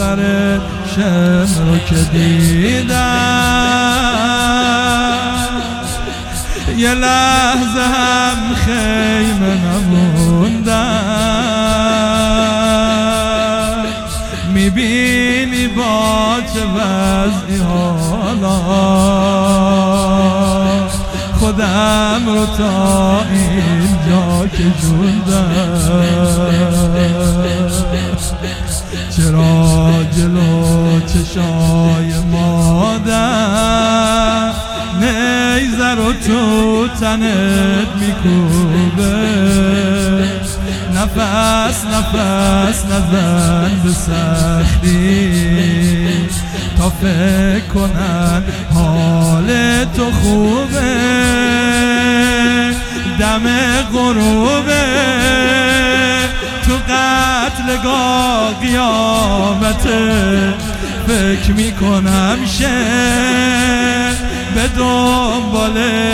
مادر شم رو که دیدم یه لحظه هم خیمه نموندم میبینی با چه وضعی حالا خودم رو تا اینجا کشوندم چرا جلو چشای مادر نیزه رو تو تنت میکوبه نفس نفس نزن به سختی تا فکر کنن حال تو خوبه دم غروبه تو قتلگاه قیامته فکر میکنم به دنبال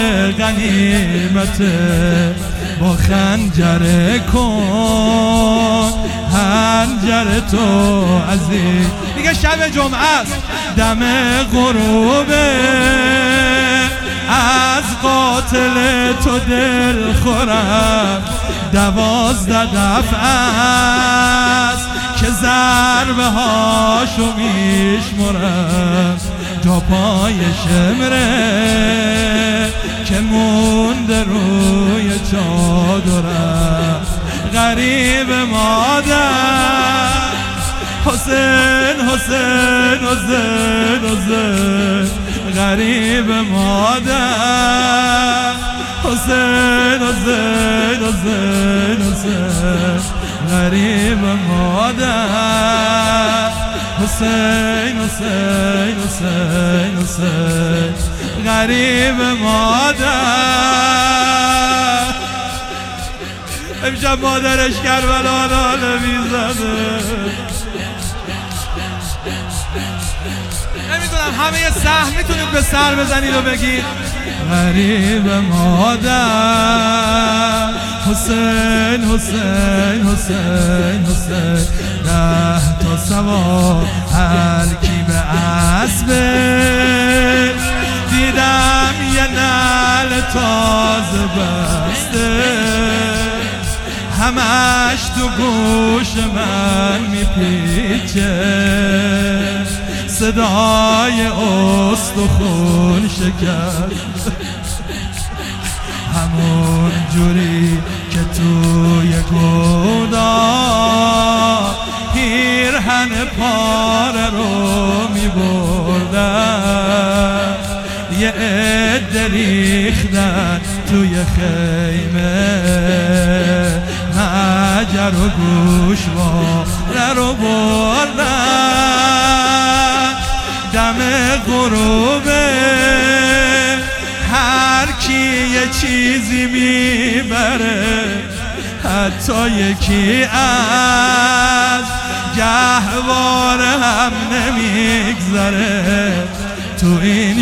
غنیمته با خنجر کن هنجر تو عزیز دیگه شب جمعه است دم غروبه از قاتل تو دل خورم 12 دفعه است که ضربه هاشو میشمرم تا پای شمره که مونده روی چادرم غریب مادر حسین حسین حسین حسین غریب مادر حسین حسین حسین حسین غریب مادر حسین حسین حسین حسین غریب مادر امشب مادرش کربلا ناله میزنه نمیدونم همه یه سهم میتونید به سر بزنید و بگید غریب مادر حسین حسین حسین حسین 10 تا سوار هر کی به اسبه دیدم یه نعل تازه بسته همش تو گوش من میپیچه صدای استخون شکست همون جوری که توی گودال پیرهن پاره رو میبردن یه عده ریختن توی خیمه مجر و گوشواره رو بردن دم غروبه هر کی یه چیزی میبره حتی یکی از گهواره هم نمیگذره تو این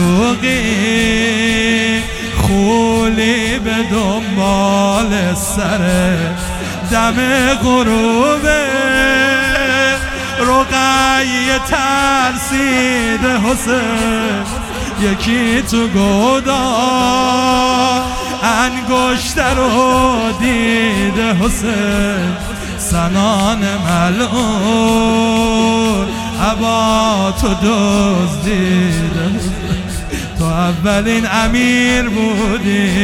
شلوغی خولی به دنبال سره دم غروبه رقیه ترسید حسین یکی تو گودال انگشتر رو دیده حسین سنان ملعون عبا تو دزدیده تو اولین امیر بودی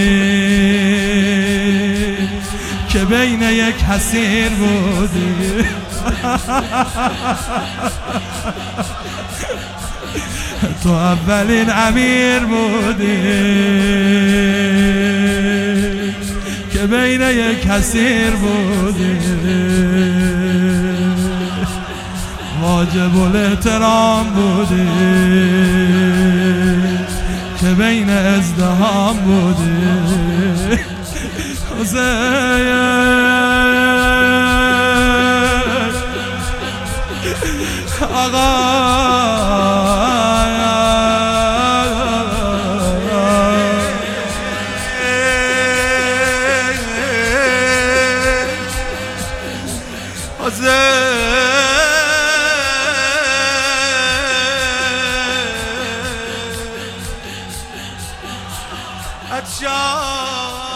که بین یک حسیر بودی تو اولین امیر بودی که بین یک حسیر بودی واجب الاحترام بودی که بین ازدهام بودی آقا عطشان